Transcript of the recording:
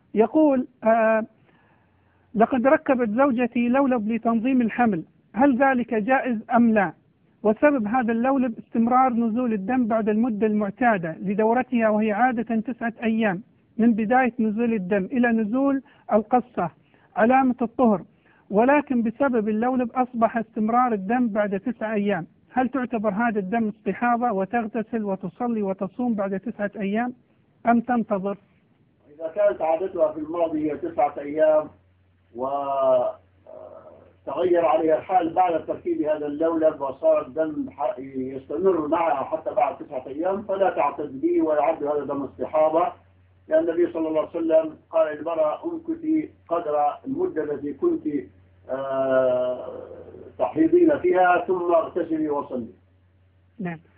يقول لقد ركبت زوجتي لولب لتنظيم الحمل، هل ذلك جائز أم لا؟ وسبب هذا اللولب استمرار نزول الدم بعد المدة المعتادة لدورتها، وهي عادة 9 أيام من بداية نزول الدم إلى نزول القصة علامة الطهر، ولكن بسبب اللولب أصبح استمرار الدم بعد 9 أيام. هل تعتبر هذا الدم استحاضة وتغتسل وتصلي وتصوم بعد 9 أيام أم تنتظر؟ إذا كانت عادتها في الماضي هي 9 أيام وتغير عليها الحال بعد تركيب هذا اللولب وصار الدم يستمر معها حتى بعد 9 أيام، فلا تعتد به ويعد هذا دم استحاضة، لأن النبي صلى الله عليه وسلم قال للمرأة امكثي قدر المدة التي كنت تحيضين فيها ثم اغتسلي وصلي. نعم.